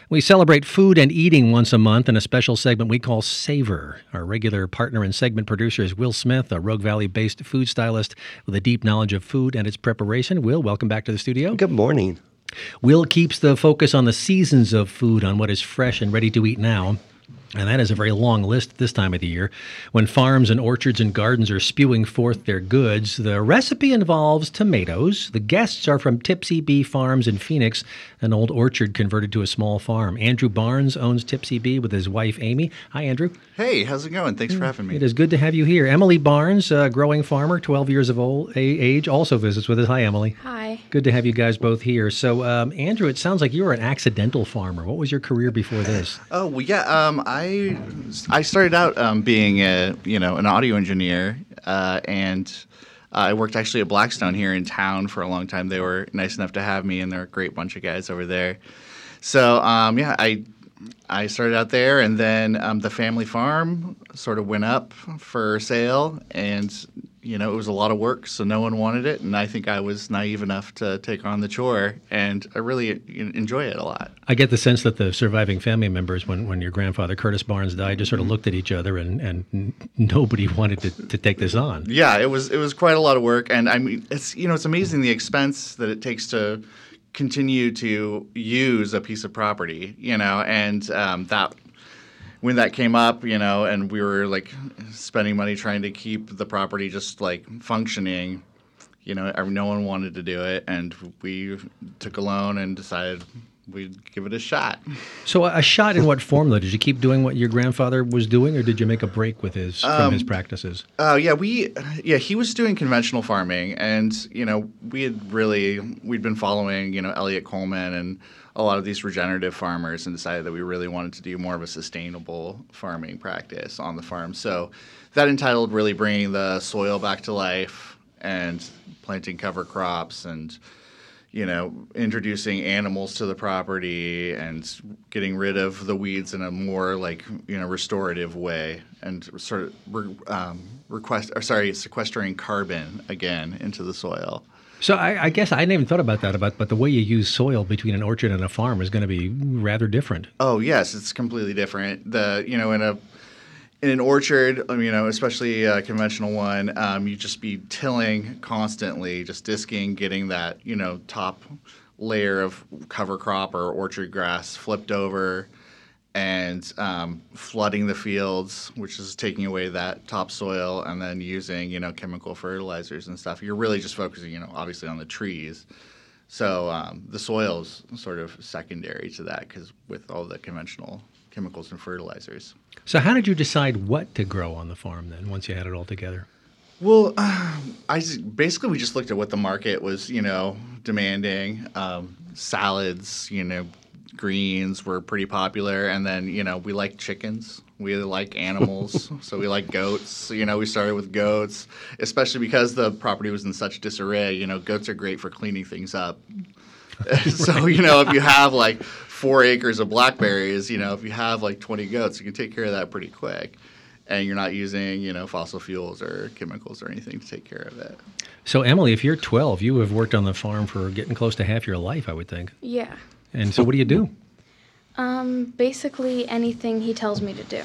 We celebrate food and eating once a month in a special segment we call Savor. Our regular partner and segment producer is Will Smith, a Rogue Valley-based food stylist with a deep knowledge of food and its preparation. Will, welcome back to the studio. Good morning. Will keeps the focus on the seasons of food, on what is fresh and ready to eat now. And that is a very long list this time of the year. When farms and orchards and gardens are spewing forth their goods, the recipe involves tomatoes. The guests are from Tipsy Bee Farms in Phoenix, an old orchard converted to a small farm. Andrew Barnes owns Tipsy Bee with his wife, Amy. Hi, Andrew. Hey, how's it going? Thanks for having me. It is good to have you here. Emily Barnes, a growing farmer, 12 years of age, also visits with us. Hi, Emily. Hi. Good to have you guys both here. So, Andrew, it sounds like you were an accidental farmer. What was your career before this? Oh, well, yeah. I started out being an audio engineer, and I worked actually at Blackstone here in town for a long time. They were nice enough to have me, and they're a great bunch of guys over there. So, I started out there, and then the family farm sort of went up for sale, and it was a lot of work, so no one wanted it, and I think I was naive enough to take on the chore, and I really enjoy it a lot. I get the sense that the surviving family members, when your grandfather, Curtis Barnes, died, just sort of looked at each other, and nobody wanted to take this on. Yeah, it was quite a lot of work, and I mean, it's amazing the expense that it takes to continue to use a piece of property, and that when that came up, and we were like spending money trying to keep the property just like functioning, no one wanted to do it, and we took a loan and decided we'd give it a shot. So a shot in what form, though? Did you keep doing what your grandfather was doing, or did you make a break with from his practices? He was doing conventional farming, and we'd been following Elliot Coleman and a lot of these regenerative farmers, and decided that we really wanted to do more of a sustainable farming practice on the farm. So that entitled really bringing the soil back to life and planting cover crops and introducing animals to the property and getting rid of the weeds in a more restorative way, and sort of sequestering carbon again into the soil. So I guess I hadn't even thought about that, but the way you use soil between an orchard and a farm is going to be rather different. Oh yes, it's completely different. In an orchard, especially a conventional one, you just be tilling constantly, just disking, getting that, top layer of cover crop or orchard grass flipped over, and flooding the fields, which is taking away that topsoil, and then using, chemical fertilizers and stuff. You're really just focusing, obviously on the trees. So the soil's sort of secondary to that, because with all the conventional chemicals and fertilizers. So how did you decide what to grow on the farm then, once you had it all together? Well, we just looked at what the market was, demanding. Salads, greens were pretty popular, and then, we like chickens. We like animals, so we like goats. We started with goats, especially because the property was in such disarray. Goats are great for cleaning things up. So, if you have 4 acres of blackberries, if you have 20 goats, you can take care of that pretty quick. And you're not using, fossil fuels or chemicals or anything to take care of it. So, Emily, if you're 12, you have worked on the farm for getting close to half your life, I would think. Yeah. And so what do you do? Basically anything he tells me to do.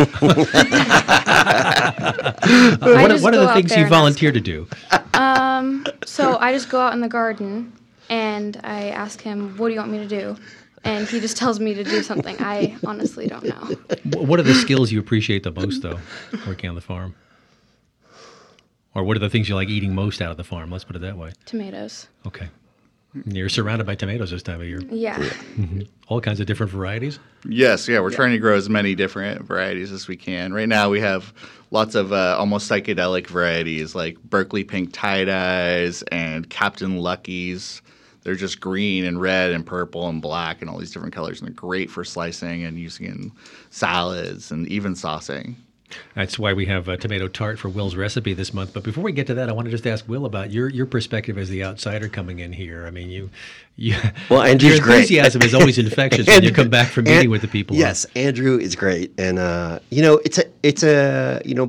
What are the things you volunteer to do? So I just go out in the garden and I ask him, what do you want me to do? And he just tells me to do something. I honestly don't know. What are the skills you appreciate the most, though, working on the farm? Or what are the things you like eating most out of the farm? Let's put it that way. Tomatoes. Okay. You're surrounded by tomatoes this time of year. Yeah. Mm-hmm. All kinds of different varieties? Yes, yeah. We're trying to grow as many different varieties as we can. Right now we have lots of almost psychedelic varieties like Berkeley pink tie-dyes and Captain Lucky's. They're just green and red and purple and black and all these different colors, and they're great for slicing and using in salads and even saucing. That's why we have a tomato tart for Will's recipe this month. But before we get to that, I want to just ask Will about your perspective as the outsider coming in here. I mean, well, Andrew's your enthusiasm is always infectious when you come back from meeting with the people. Yes, Andrew is great, and it's a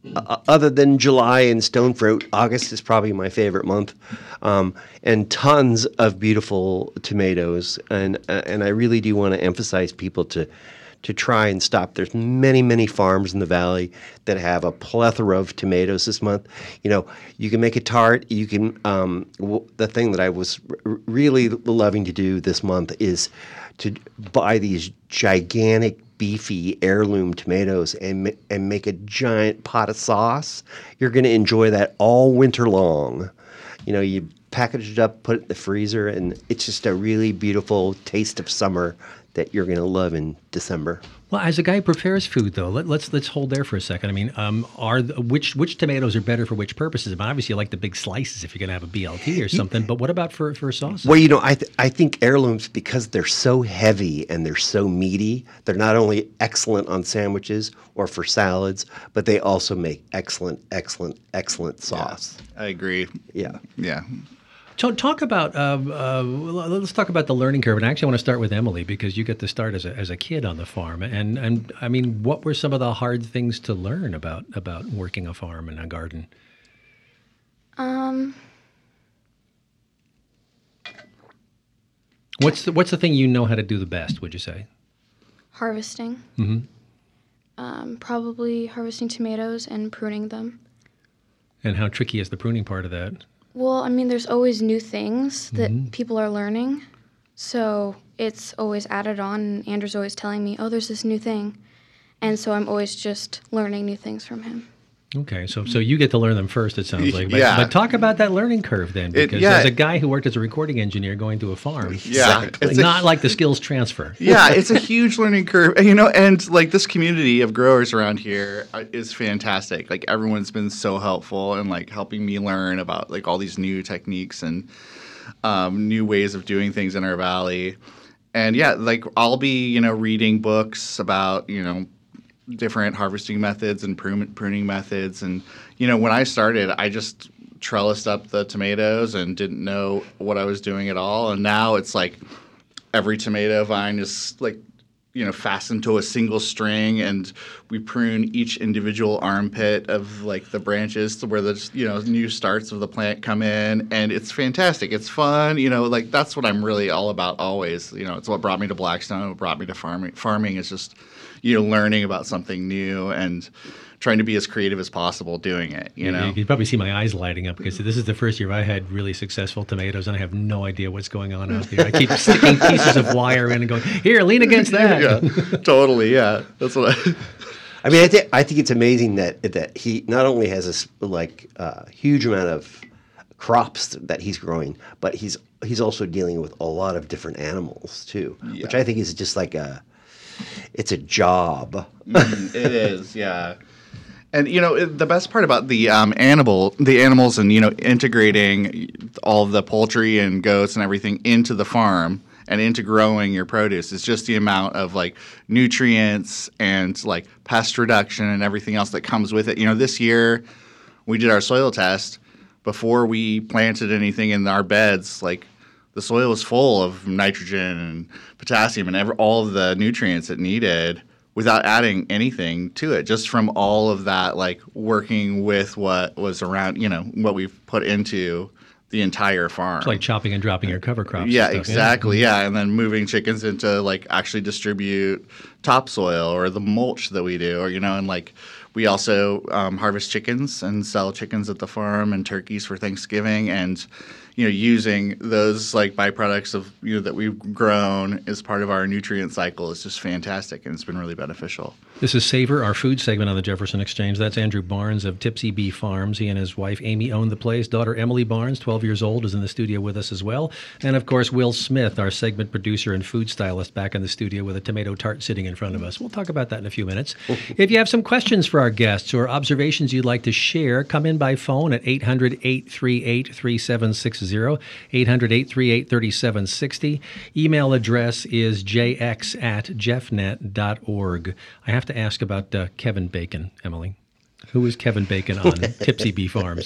other than July and stone fruit, August is probably my favorite month, and tons of beautiful tomatoes. And I really do want to emphasize people to try and stop. There's many farms in the valley that have a plethora of tomatoes this month. You can make a tart. You can. The thing that I was really loving to do this month is to buy these gigantic, beefy heirloom tomatoes and make a giant pot of sauce. You're going to enjoy that all winter long. You package it up, put it in the freezer, and it's just a really beautiful taste of summer that you're going to love in December. Well, as a guy who prepares food, though, let's hold there for a second. I mean, which tomatoes are better for which purposes? I mean, obviously, you like the big slices if you're going to have a BLT or something. But what about for sauce? Well, I think heirlooms, because they're so heavy and they're so meaty, they're not only excellent on sandwiches or for salads, but they also make excellent sauce. I agree. Yeah. Talk about let's talk about the learning curve. And I actually want to start with Emily because you get to start as a kid on the farm. And I mean, what were some of the hard things to learn about working a farm and a garden? What's the thing you know how to do the best? Would you say? Harvesting. Mm-hmm. Probably harvesting tomatoes and pruning them. And how tricky is the pruning part of that? Well, I mean, there's always new things that people are learning. So it's always added on. And Andrew's always telling me, there's this new thing. And so I'm always just learning new things from him. Okay, so you get to learn them first, it sounds like. Yeah. But talk about that learning curve then, because as a guy who worked as a recording engineer going to a farm, It's not like the skills transfer. Yeah, it's a huge learning curve. And like this community of growers around here is fantastic. Like everyone's been so helpful and like helping me learn about like all these new techniques and new ways of doing things in our valley. And yeah, like I'll be, reading books about, different harvesting methods and pruning methods. And, when I started, I just trellised up the tomatoes and didn't know what I was doing at all. And now it's like every tomato vine is like, fastened to a single string, and we prune each individual armpit of like the branches to where the, new starts of the plant come in. And it's fantastic. It's fun. Like that's what I'm really all about always. It's what brought me to Blackstone, what brought me to farming. Farming is just, learning about something new and trying to be as creative as possible doing it, You can probably see my eyes lighting up because this is the first year I had really successful tomatoes and I have no idea what's going on out there. I keep sticking pieces of wire in and going, here, lean against that. Yeah, totally, yeah. That's what I mean, I think it's amazing that he not only has this huge amount of crops that he's growing, but he's also dealing with a lot of different animals too, which I think is just like it's a job. It is, yeah. And the best part about the animals, and integrating all of the poultry and goats and everything into the farm and into growing your produce is just the amount of like nutrients and like pest reduction and everything else that comes with it. This year we did our soil test before we planted anything in our beds. Like the soil was full of nitrogen and potassium and all of the nutrients it needed, without adding anything to it, just from all of that, like working with what was around, what we've put into the entire farm. It's like chopping and dropping your cover crops. Yeah, and stuff, exactly. Yeah. And then moving chickens into like actually distribute topsoil or the mulch that we do, or, and like we also harvest chickens and sell chickens at the farm and turkeys for Thanksgiving. And, using those like byproducts of, that we've grown as part of our nutrient cycle is just fantastic. And it's been really beneficial. This is Savor, our food segment on the Jefferson Exchange. That's Andrew Barnes of Tipsy Bee Farms. He and his wife, Amy, own the place. Daughter, Emily Barnes, 12 years old, is in the studio with us as well. And, of course, Will Smith, our segment producer and food stylist, back in the studio with a tomato tart sitting in front of us. We'll talk about that in a few minutes. If you have some questions for our guests or observations you'd like to share, come in by phone at 800-838-3760, 800-838-3760. Email address is jx@jeffnet.org. I have to ask about Kevin Bacon, Emily. Who is Kevin Bacon on Tipsy Bee Farms?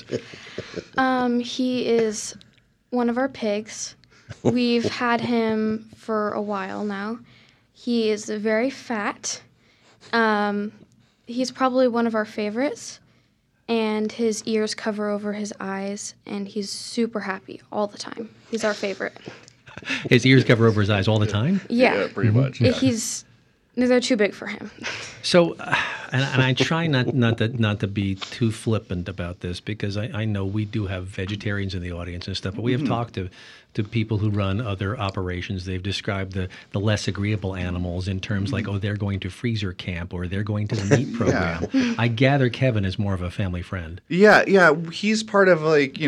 He is one of our pigs. We've had him for a while now. He is very fat. He's probably one of our favorites and his ears cover over his eyes, and he's super happy all the time. He's our favorite. His ears cover over his eyes all the time? Yeah. pretty much. Yeah. They're too big for him. So, and I try not to be too flippant about this, because I know we do have vegetarians in the audience and stuff, but we have talked to people who run other operations. They've described the less agreeable animals in terms like, oh, they're going to freezer camp or they're going to the meat program. I gather Kevin is more of a family friend. Yeah. He's part of like,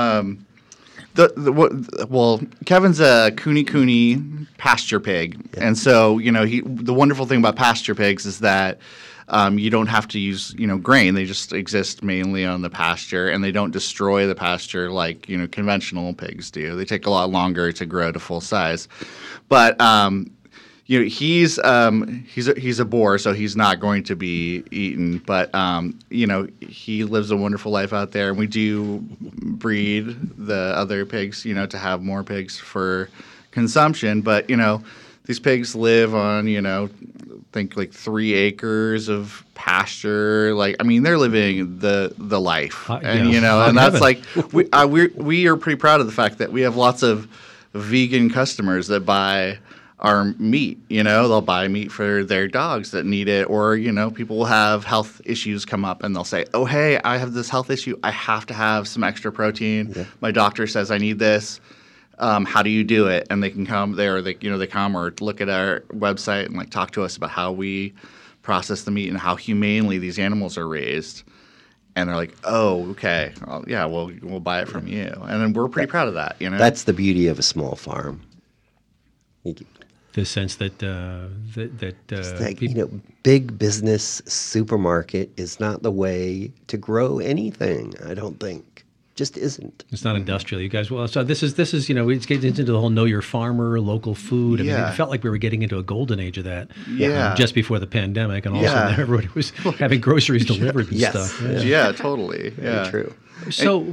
Kevin's a Kuni pasture pig, and so the wonderful thing about pasture pigs is that you don't have to use grain. They just exist mainly on the pasture, and they don't destroy the pasture like conventional pigs do. They take a lot longer to grow to full size, but he's a boar, so he's not going to be eaten. But he lives a wonderful life out there, and we do breed the other pigs, to have more pigs for consumption. But these pigs live on think like 3 acres of pasture. Like, I mean, they're living the life, and and that's like we are pretty proud of the fact that we have lots of vegan customers that buy our meat. They'll buy meat for their dogs that need it, or people will have health issues come up and they'll say, oh, hey, I have this health issue, I have to have some extra protein. My doctor says I need this. How do you do it? And they can come there, or they come or look at our website and like talk to us about how we process the meat and how humanely these animals are raised. And they're like, oh, okay, yeah, well, we'll buy it from you. And then we're pretty proud of that. That's the beauty of a small farm. The sense that big business supermarket is not the way to grow anything. I don't think. Just isn't. It's not industrial. You guys, well, so this is it's getting into the whole know your farmer, local food. I mean, it felt like we were getting into a golden age of that. Just before the pandemic, and also everybody was having groceries delivered and stuff. Yeah, totally. Yeah, very true. So,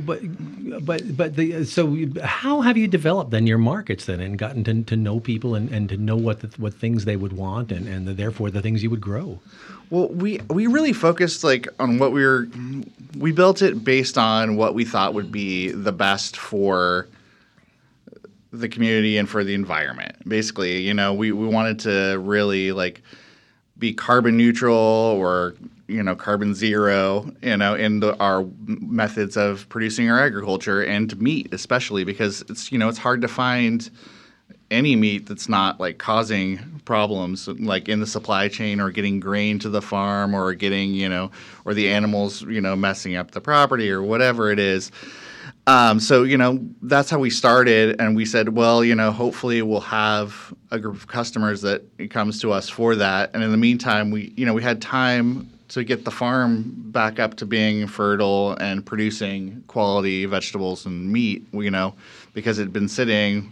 so how have you developed then your markets then, and gotten to know people and to know what things they would want, and therefore the things you would grow? Well, we really focused like on what we built it based on what we thought would be the best for the community and for the environment. Basically, we wanted to really like be carbon neutral or carbon zero, in our methods of producing our agriculture, and meat especially, because it's hard to find any meat that's not like causing problems like in the supply chain, or getting grain to the farm, or getting or the animals messing up the property, or whatever it is. So that's how we started, and we said, well, hopefully we'll have a group of customers that comes to us for that, and in the meantime we had time to get the farm back up to being fertile and producing quality vegetables and meat, because it had been sitting,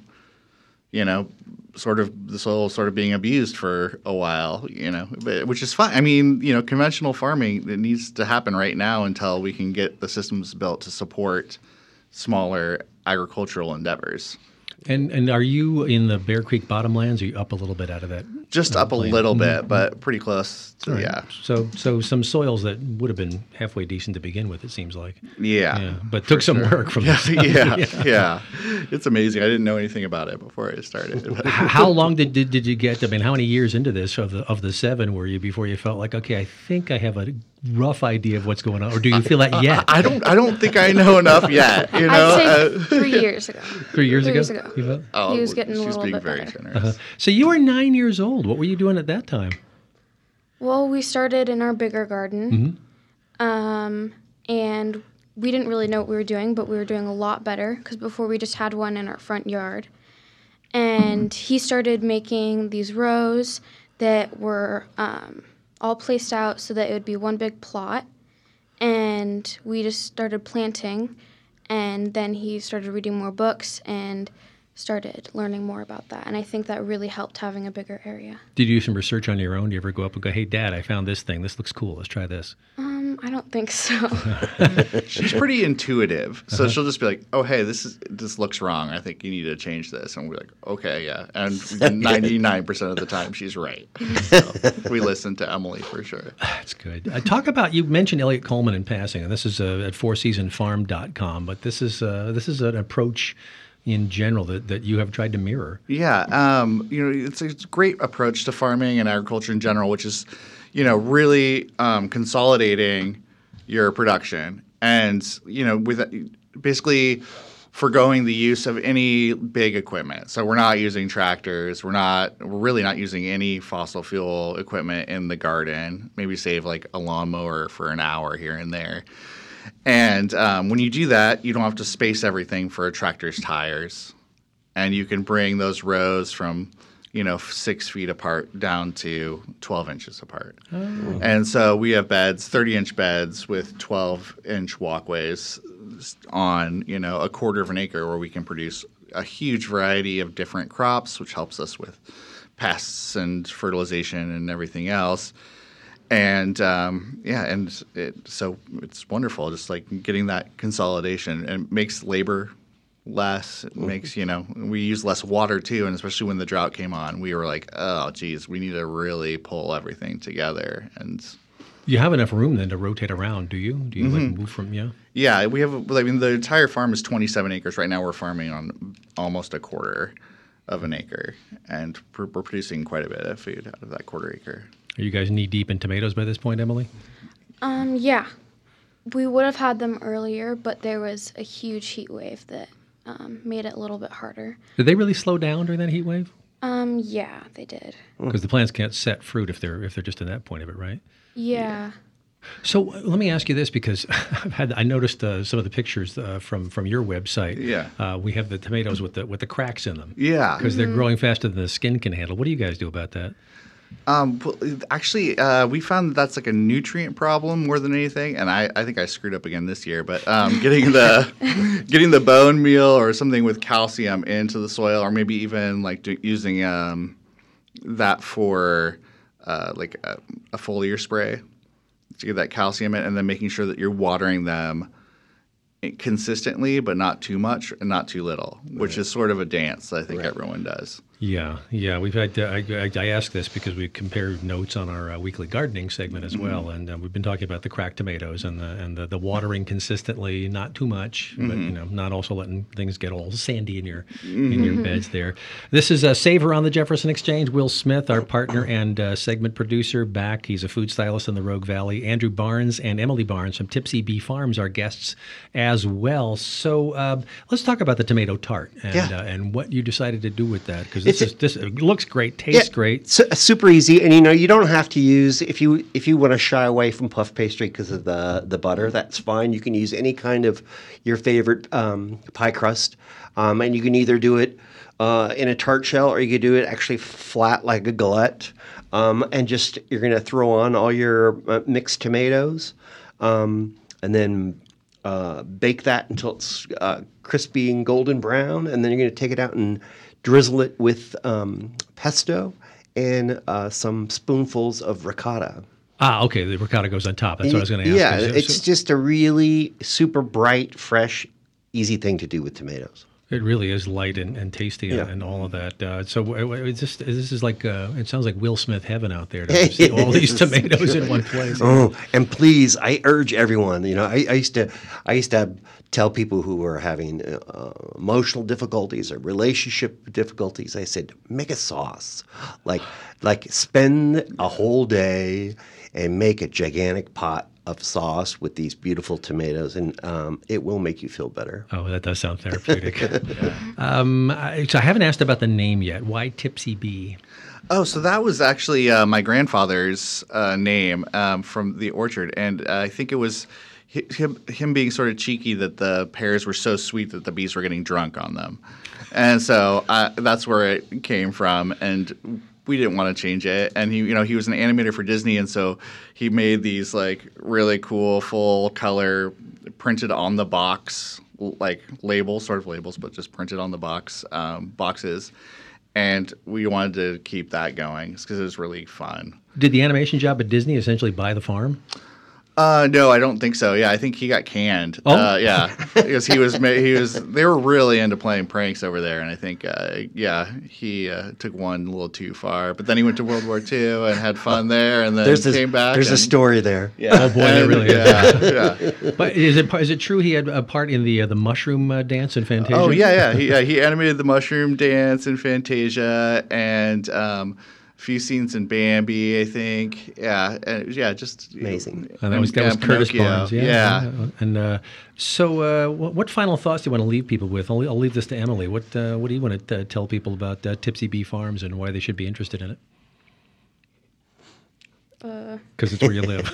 the soil sort of being abused for a while, which is fine. I mean, conventional farming, it needs to happen right now until we can get the systems built to support smaller agricultural endeavors. And are you in the Bear Creek bottomlands? Or are you up a little bit out of that? Just up a little bit, but pretty close to, right. So some soils that would have been halfway decent to begin with, it seems like. Yeah. But took some work from this. Yeah. It's amazing. I didn't know anything about it before I started. How long did you get? I mean, how many years into this of the 7 were you before you felt like, okay, I think I have a rough idea of what's going on, or do you feel that yet? I don't think I know enough yet. I'd say 3 years ago. 3 years ago? He was getting a little bit very better. generous. So you were 9 years old. What were you doing at that time? Well, we started in our bigger garden, and we didn't really know what we were doing, but we were doing a lot better, because before we just had one in our front yard. And he started making these rows that were all placed out so that it would be one big plot, and we just started planting, and then he started reading more books and started learning more about that, and I think that really helped having a bigger area. Did you do some research on your own? Do you ever go up and go, hey, Dad, I found this thing. This looks cool. Let's try this. I don't think so. She's pretty intuitive, so she'll just be like, "Oh, hey, this looks wrong. I think you need to change this." And we're like, "Okay, yeah." And 99% of the time, she's right. So we listen to Emily for sure. That's good. Talk about, you mentioned Elliot Coleman in passing, and this is at fourseasonfarm.com, but this is an approach in general that you have tried to mirror. Yeah, it's a great approach to farming and agriculture in general, which is, really consolidating your production and, with basically forgoing the use of any big equipment. So we're not using tractors. We're really not using any fossil fuel equipment in the garden. Maybe save like a lawnmower for an hour here and there. And when you do that, you don't have to space everything for a tractor's tires. And you can bring those rows from, 6 feet apart down to 12 inches apart. Oh. And so we have beds, 30-inch beds with 12-inch walkways on, a quarter of an acre where we can produce a huge variety of different crops, which helps us with pests and fertilization and everything else. And so it's wonderful, just like getting that consolidation, and it makes labor less. It makes, we use less water too, and especially when the drought came on, we were like, oh, geez, we need to really pull everything together. And you have enough room then to rotate around, do you? Do you like move from, yeah? Yeah, we have. The entire farm is 27 acres. Right now we're farming on almost a quarter of an acre, and we're producing quite a bit of food out of that quarter acre. Are you guys knee deep in tomatoes by this point, Emily? Yeah. We would have had them earlier, but there was a huge heat wave that made it a little bit harder. Did they really slow down during that heat wave? Yeah, they did. Because the plants can't set fruit if they're just in that point of it, right? Yeah. So let me ask you this, because I noticed some of the pictures from your website. Yeah. We have the tomatoes with the cracks in them. Yeah. Because they're growing faster than the skin can handle. What do you guys do about that? Actually, we found that's like a nutrient problem more than anything, and I think I screwed up again this year. But getting the bone meal or something with calcium into the soil, or maybe even like using that for like a foliar spray to get that calcium in, and then making sure that you're watering them consistently, but not too much and not too little, which is sort of a dance that I think everyone does. Yeah. We've had I ask this because we compared notes on our weekly gardening segment as well, and we've been talking about the cracked tomatoes and the watering consistently, not too much, but not also letting things get all sandy in your beds there. This is Savor on the Jefferson Exchange. Will Smith, our partner and segment producer, back. He's a food stylist in the Rogue Valley. Andrew Barnes and Emily Barnes from Tipsy Bee Farms are guests as well. So let's talk about the tomato tart and what you decided to do with that, because it looks great, tastes great. Super easy, and you don't have to use, if you want to shy away from puff pastry because of the butter, that's fine. You can use any kind of your favorite pie crust, and you can either do it in a tart shell, or you could do it actually flat like a galette, and just you're going to throw on all your mixed tomatoes, and then bake that until it's crispy and golden brown, and then you're going to take it out and drizzle it with pesto and some spoonfuls of ricotta. Okay. The ricotta goes on top. That's what I was going to ask. Yeah, it's just a really super bright, fresh, easy thing to do with tomatoes. It really is light and tasty and all of that. So this is like it sounds like Will Smith heaven out there to see all these tomatoes in one place. Oh, and please, I urge everyone. I used to tell people who were having emotional difficulties or relationship difficulties. I said, make a sauce, like spend a whole day and make a gigantic pot of sauce with these beautiful tomatoes, and it will make you feel better. Oh, that does sound therapeutic. So I haven't asked about the name yet. Why Tipsy Bee? Oh, so that was actually my grandfather's name from the orchard, and I think it was him being sort of cheeky that the pears were so sweet that the bees were getting drunk on them. And so that's where it came from, and we didn't want to change it. And he was an animator for Disney, and so he made these like really cool full color printed on the box like labels, sort of labels, but just printed on the boxes. And we wanted to keep that going because it was really fun. Did the animation job at Disney essentially buy the farm? No, I don't think so. Yeah, I think he got canned. Oh. Yeah, because he was. They were really into playing pranks over there, and I think, he took one a little too far. But then he went to World War II and had fun there, and then came back. There's a and, story there. Yeah. Oh boy, there really is. Yeah. But is it true he had a part in the mushroom dance in Fantasia? Oh yeah. He animated the mushroom dance in Fantasia, and a few scenes in Bambi, I think. Yeah, and just Amazing. And that was Curtis Pinocchio. Barnes. Yeah. And so, what final thoughts do you want to leave people with? I'll leave this to Emily. What do you want to tell people about Tipsy Bee Farms and why they should be interested in it? Because it's where you live.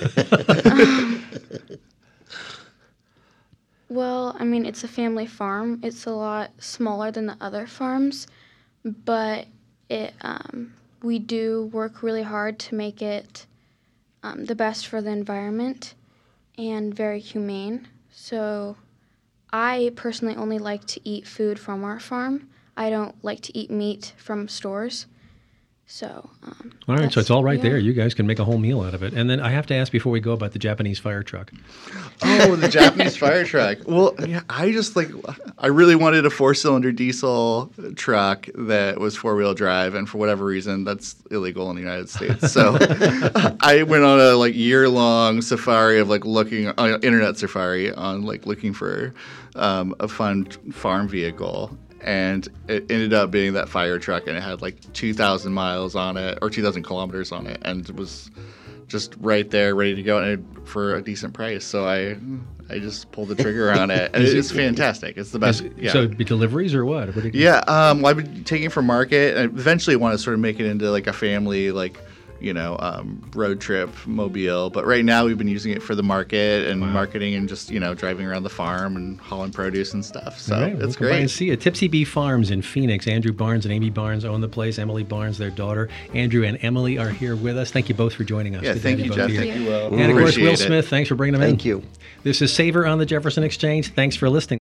Well, I mean, it's a family farm. It's a lot smaller than the other farms, but we do work really hard to make it the best for the environment and very humane. So I personally only like to eat food from our farm. I don't like to eat meat from stores. So, All right, so it's all right yeah. there. You guys can make a whole meal out of it. And then I have to ask before we go about the Japanese fire truck. Oh, the Japanese fire truck. Well, yeah, I really wanted a 4-cylinder diesel truck that was 4-wheel drive, and for whatever reason, that's illegal in the United States. So I went on a year-long safari of looking internet safari on looking for a fun farm vehicle. And it ended up being that fire truck, and it had 2,000 miles on it, or 2,000 kilometers on it, and it was just right there, ready to go, and for a decent price. So I just pulled the trigger on it, and it's fantastic. It's the best. Yeah. So deliveries or what? Yeah, well, I've been taking it from market, and eventually want to sort of make it into a family road trip mobile. But right now we've been using it for the market and marketing, and just driving around the farm and hauling produce and stuff. So Right, it's come by great. and see it. Tipsy Bee Farms in Phoenix. Andrew Barnes and Amy Barnes own the place. Emily Barnes, their daughter. Andrew and Emily are here with us. Thank you both for joining us. Yeah, Good to thank have you, both Jeff. here. Thank you, Will. And of course, Will Appreciate it. Smith. Thanks for bringing them in. Thank you. This is Savor on the Jefferson Exchange. Thanks for listening.